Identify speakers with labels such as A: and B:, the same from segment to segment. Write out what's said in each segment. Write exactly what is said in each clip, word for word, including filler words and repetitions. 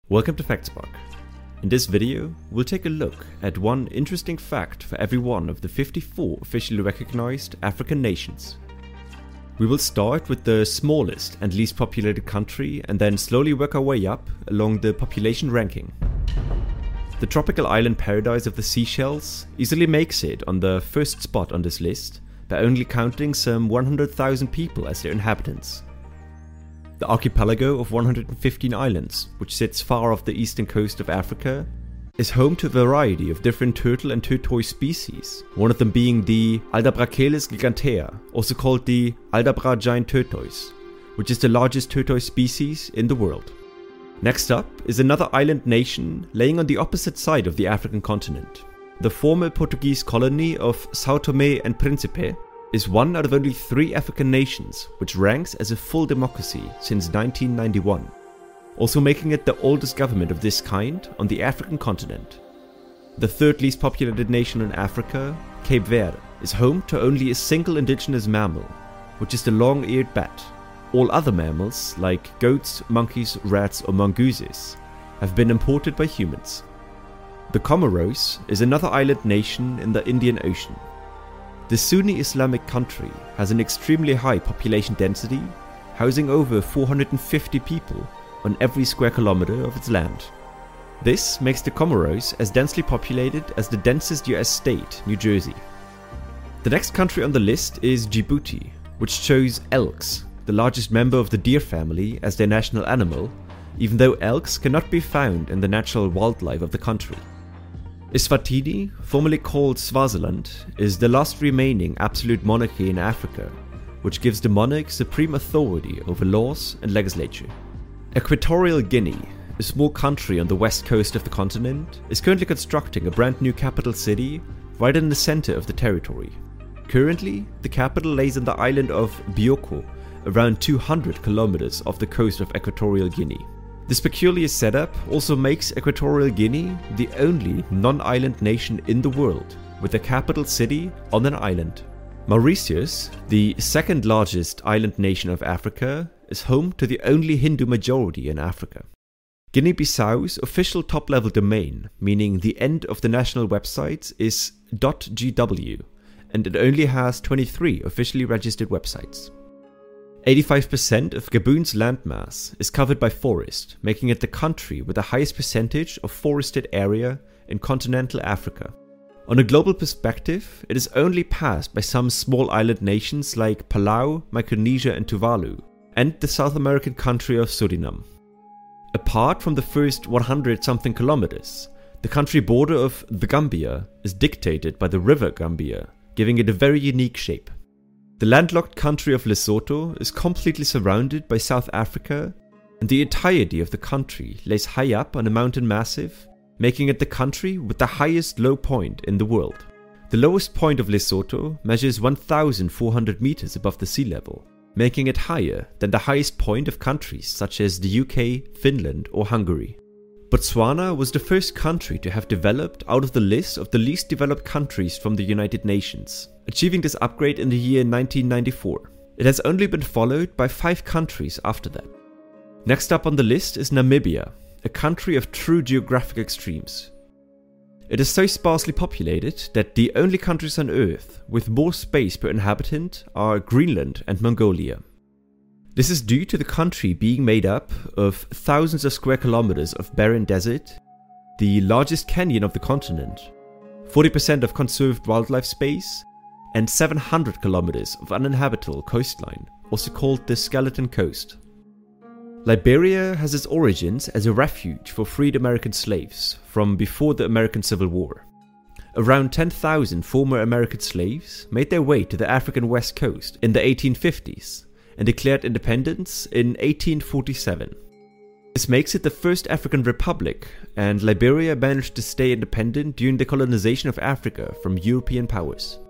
A: Welcome to FactSpark. In this video, we'll take a look at one interesting fact for every one of the fifty-four officially recognized African nations. We will start with the smallest and least populated country and then slowly work our way up along the population ranking. The tropical island paradise of the Seychelles easily makes it on the first spot on this list by only counting some one hundred thousand people as their inhabitants. The archipelago of one hundred fifteen islands, which sits far off the eastern coast of Africa, is home to a variety of different turtle and tortoise species, one of them being the Aldabracheles gigantea, also called the Aldabra giant tortoise, which is the largest tortoise species in the world. Next up is another island nation laying on the opposite side of the African continent. The former Portuguese colony of São Tomé and Príncipe is one out of only three African nations which ranks as a full democracy since nineteen ninety-one, also making it the oldest government of this kind on the African continent. The third least populated nation in Africa, Cape Verde, is home to only a single indigenous mammal, which is the long-eared bat. All other mammals, like goats, monkeys, rats or mongooses, have been imported by humans. The Comoros is another island nation in the Indian Ocean. The Sunni Islamic country has an extremely high population density, housing over four hundred fifty people on every square kilometer of its land. This makes the Comoros as densely populated as the densest U S state, New Jersey. The next country on the list is Djibouti, which chose elks, the largest member of the deer family, as their national animal, even though elks cannot be found in the natural wildlife of the country. Eswatini, formerly called Swaziland, is the last remaining absolute monarchy in Africa, which gives the monarch supreme authority over laws and legislature. Equatorial Guinea, a small country on the west coast of the continent, is currently constructing a brand new capital city right in the center of the territory. Currently, the capital lays on the island of Bioko, around two hundred kilometers off the coast of Equatorial Guinea. This peculiar setup also makes Equatorial Guinea the only non-island nation in the world with a capital city on an island. Mauritius, the second largest island nation of Africa, is home to the only Hindu majority in Africa. Guinea-Bissau's official top-level domain, meaning the end of the national websites, is .gw, and it only has twenty-three officially registered websites. eighty-five percent of Gabon's landmass is covered by forest, making it the country with the highest percentage of forested area in continental Africa. On a global perspective, it is only passed by some small island nations like Palau, Micronesia and Tuvalu, and the South American country of Suriname. Apart from the first one hundred something kilometers, the country border of the Gambia is dictated by the river Gambia, giving it a very unique shape. The landlocked country of Lesotho is completely surrounded by South Africa, and the entirety of the country lays high up on a mountain massif, making it the country with the highest low point in the world. The lowest point of Lesotho measures one thousand four hundred meters above the sea level, making it higher than the highest point of countries such as the U K, Finland or Hungary. Botswana was the first country to have developed out of the list of the least developed countries from the United Nations, achieving this upgrade in the year nineteen ninety-four. It has only been followed by five countries after that. Next up on the list is Namibia, a country of true geographic extremes. It is so sparsely populated that the only countries on Earth with more space per inhabitant are Greenland and Mongolia. This is due to the country being made up of thousands of square kilometers of barren desert, the largest canyon of the continent, forty percent of conserved wildlife space, and seven hundred kilometers of uninhabitable coastline, also called the Skeleton Coast. Liberia has its origins as a refuge for freed American slaves from before the American Civil War. Around ten thousand former American slaves made their way to the African West Coast in the eighteen fifties and declared independence in eighteen forty-seven. This makes it the first African republic, and Liberia managed to stay independent during the colonization of Africa from European powers.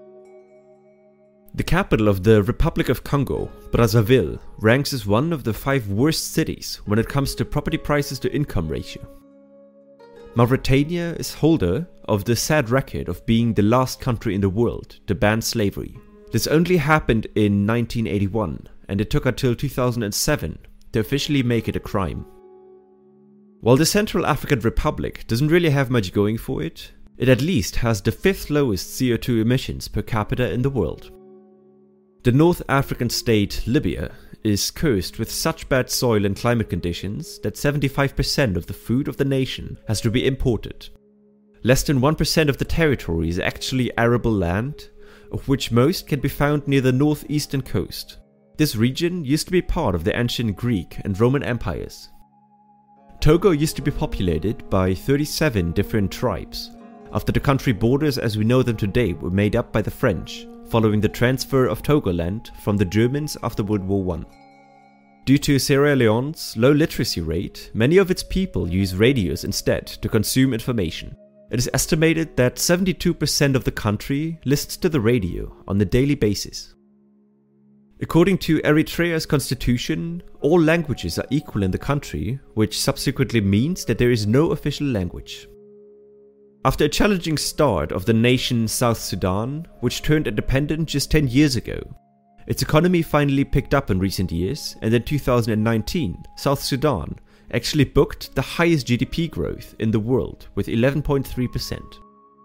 A: The capital of the Republic of Congo, Brazzaville, ranks as one of the five worst cities when it comes to property prices to income ratio. Mauritania is holder of the sad record of being the last country in the world to ban slavery. This only happened in nineteen eighty-one, and it took until two thousand seven to officially make it a crime. While the Central African Republic doesn't really have much going for it, it at least has the fifth lowest C O two emissions per capita in the world. The North African state Libya is cursed with such bad soil and climate conditions that seventy-five percent of the food of the nation has to be imported. Less than one percent of the territory is actually arable land, of which most can be found near the northeastern coast. This region used to be part of the ancient Greek and Roman empires. Togo used to be populated by thirty-seven different tribes, after the country borders as we know them today were made up by the French, following the transfer of Togoland from the Germans after World War One. Due to Sierra Leone's low literacy rate, many of its people use radios instead to consume information. It is estimated that seventy-two percent of the country listens to the radio on a daily basis. According to Eritrea's constitution, all languages are equal in the country, which subsequently means that there is no official language. After a challenging start of the nation South Sudan, which turned independent just ten years ago, its economy finally picked up in recent years, and in two thousand nineteen, South Sudan actually booked the highest G D P growth in the world with eleven point three percent.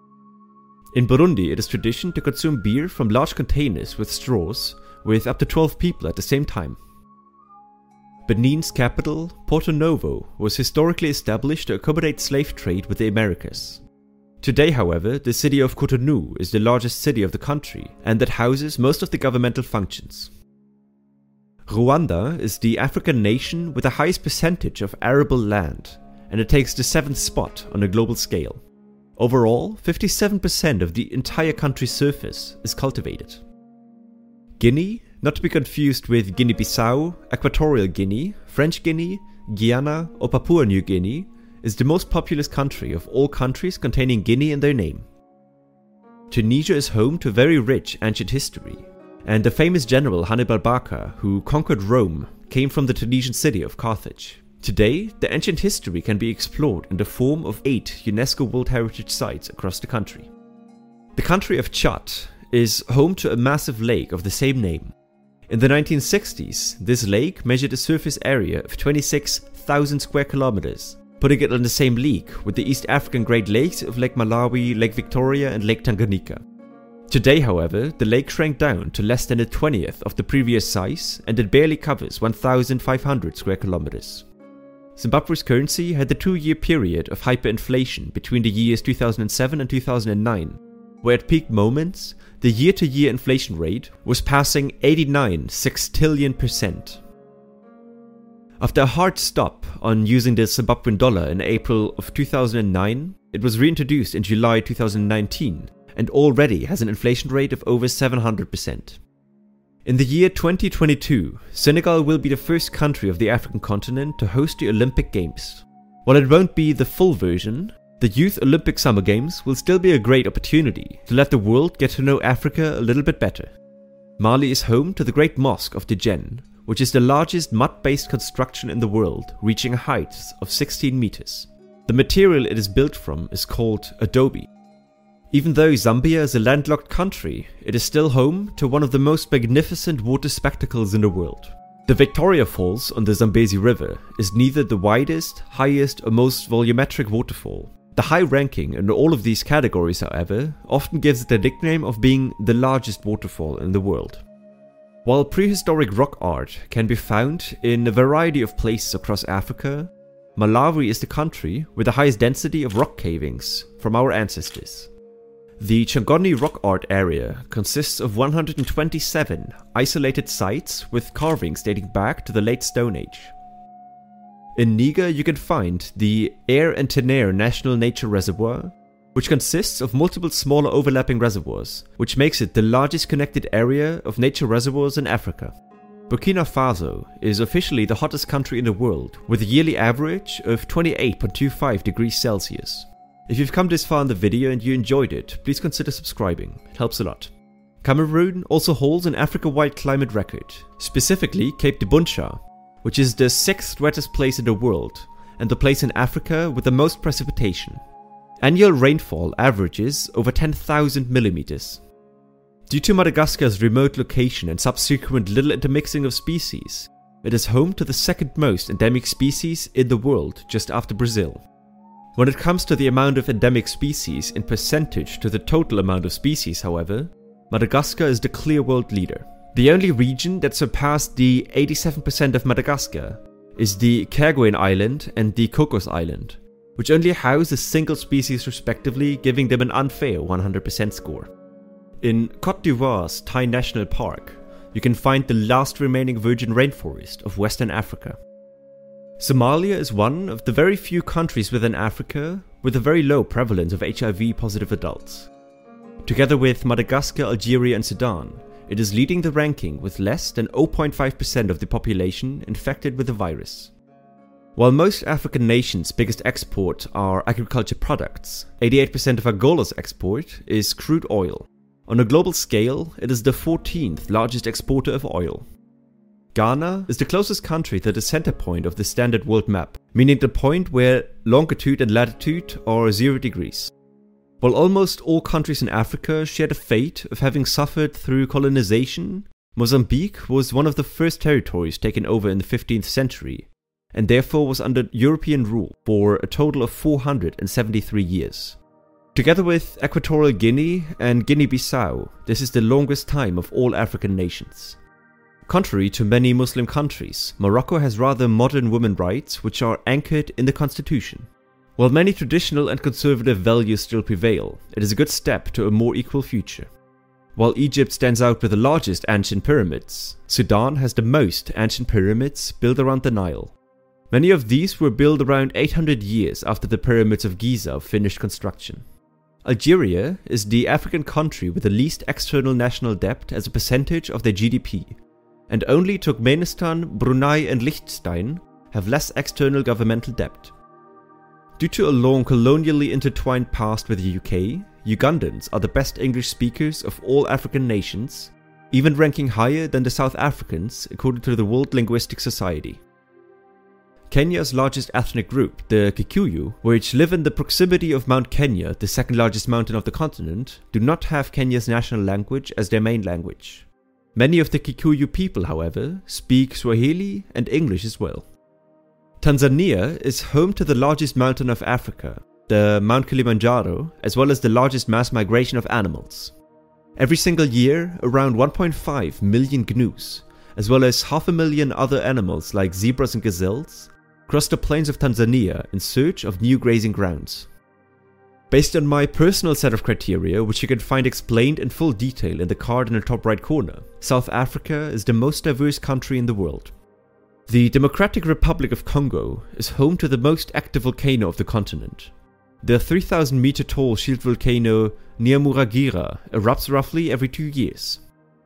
A: In Burundi, it is tradition to consume beer from large containers with straws, with up to twelve people at the same time. Benin's capital, Porto Novo, was historically established to accommodate slave trade with the Americas. Today, however, the city of Cotonou is the largest city of the country and that houses most of the governmental functions. Rwanda is the African nation with the highest percentage of arable land, and it takes the seventh spot on a global scale. Overall, fifty-seven percent of the entire country's surface is cultivated. Guinea, not to be confused with Guinea-Bissau, Equatorial Guinea, French Guinea, Guyana or Papua New Guinea, is the most populous country of all countries containing Guinea in their name. Tunisia is home to very rich ancient history, and the famous general Hannibal Barca, who conquered Rome, came from the Tunisian city of Carthage. Today, the ancient history can be explored in the form of eight UNESCO World Heritage Sites across the country. The country of Chad is home to a massive lake of the same name. In the nineteen sixties, this lake measured a surface area of twenty-six thousand square kilometers, putting it on the same league with the East African Great Lakes of Lake Malawi, Lake Victoria and Lake Tanganyika. Today, however, the lake shrank down to less than a twentieth of the previous size, and it barely covers one thousand five hundred square kilometers. Zimbabwe's currency had the two-year period of hyperinflation between the years two thousand seven and two thousand nine, where at peak moments, the year-to-year inflation rate was passing eighty-nine sextillion percent. After a hard stop on using the Zimbabwean dollar in April of two thousand nine, it was reintroduced in July two thousand nineteen, and already has an inflation rate of over seven hundred percent. In the year twenty twenty-two, Senegal will be the first country of the African continent to host the Olympic Games. While it won't be the full version, the Youth Olympic Summer Games will still be a great opportunity to let the world get to know Africa a little bit better. Mali is home to the Great Mosque of Djenne, which is the largest mud-based construction in the world, reaching a height of sixteen meters. The material it is built from is called adobe. Even though Zambia is a landlocked country, it is still home to one of the most magnificent water spectacles in the world. The Victoria Falls on the Zambezi River is neither the widest, highest or most volumetric waterfall. The high ranking in all of these categories, however, often gives it the nickname of being the largest waterfall in the world. While prehistoric rock art can be found in a variety of places across Africa, Malawi is the country with the highest density of rock cavings from our ancestors. The Changoni rock art area consists of one hundred twenty-seven isolated sites with carvings dating back to the late Stone Age. In Niger you can find the Air and Tenair National Nature Reservoir, which consists of multiple smaller overlapping reservoirs, which makes it the largest connected area of nature reservoirs in Africa. Burkina Faso is officially the hottest country in the world, with a yearly average of twenty-eight point two five degrees Celsius. If you've come this far in the video and you enjoyed it, please consider subscribing, it helps a lot. Cameroon also holds an Africa-wide climate record, specifically Cape de Buncha, which is the sixth wettest place in the world, and the place in Africa with the most precipitation. Annual rainfall averages over ten thousand millimeters. Due to Madagascar's remote location and subsequent little intermixing of species, It is home to the second most endemic species in the world, just after Brazil. When it comes to the amount of endemic species in percentage to the total amount of species, however, Madagascar is the clear world leader. The only region that surpassed the eighty-seven percent of Madagascar is the Kerguelen Island and the Cocos Island, which only house a single species respectively, giving them an unfair one hundred percent score. In Côte d'Ivoire's Tai National Park, you can find the last remaining virgin rainforest of Western Africa. Somalia is one of the very few countries within Africa with a very low prevalence of H I V-positive adults. Together with Madagascar, Algeria and Sudan, it is leading the ranking with less than zero point five percent of the population infected with the virus. While most African nations' biggest export are agriculture products, eighty-eight percent of Angola's export is crude oil. On a global scale, it is the fourteenth largest exporter of oil. Ghana is the closest country to the center point of the standard world map, meaning the point where longitude and latitude are zero degrees. While almost all countries in Africa share the fate of having suffered through colonization, Mozambique was one of the first territories taken over in the fifteenth century, and therefore was under European rule for a total of four hundred seventy-three years. Together with Equatorial Guinea and Guinea-Bissau, this is the longest time of all African nations. Contrary to many Muslim countries, Morocco has rather modern women's rights which are anchored in the constitution. While many traditional and conservative values still prevail, it is a good step to a more equal future. While Egypt stands out with the largest ancient pyramids, Sudan has the most ancient pyramids built around the Nile. Many of these were built around eight hundred years after the pyramids of Giza finished construction. Algeria is the African country with the least external national debt as a percentage of their G D P, and only Turkmenistan, Brunei and Liechtenstein have less external governmental debt. Due to a long colonially intertwined past with the U K, Ugandans are the best English speakers of all African nations, even ranking higher than the South Africans according to the World Linguistic Society. Kenya's largest ethnic group, the Kikuyu, which live in the proximity of Mount Kenya, the second largest mountain of the continent, do not have Kenya's national language as their main language. Many of the Kikuyu people, however, speak Swahili and English as well. Tanzania is home to the largest mountain of Africa, the Mount Kilimanjaro, as well as the largest mass migration of animals. Every single year, around one point five million gnus, as well as half a million other animals like zebras and gazelles, cross the plains of Tanzania in search of new grazing grounds. Based on my personal set of criteria, which you can find explained in full detail in the card in the top right corner, South Africa is the most diverse country in the world. The Democratic Republic of Congo is home to the most active volcano of the continent. The three thousand meter tall shield volcano Nyamuragira erupts roughly every two years.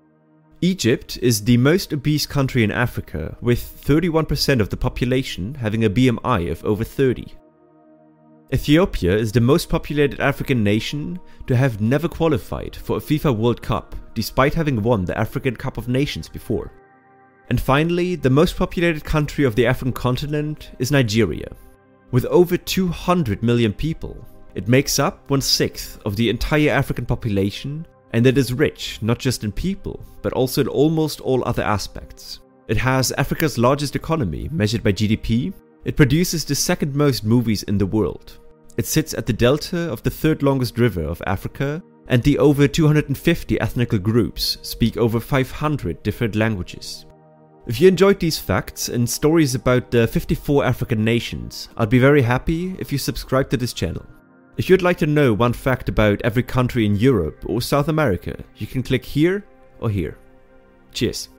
A: Egypt is the most obese country in Africa, with thirty-one percent of the population having a B M I of over thirty. Ethiopia is the most populated African nation to have never qualified for a FIFA World Cup, despite having won the African Cup of Nations before. And finally, the most populated country of the African continent is Nigeria. With over two hundred million people, it makes up one-sixth of the entire African population, and it is rich not just in people, but also in almost all other aspects. It has Africa's largest economy, measured by G D P. It produces the second most movies in the world. It sits at the delta of the third longest river of Africa, and the over two hundred fifty ethnic groups speak over five hundred different languages. If you enjoyed these facts and stories about the fifty-four African nations, I'd be very happy if you subscribe to this channel. If you'd like to know one fact about every country in Europe or South America, you can click here or here. Cheers.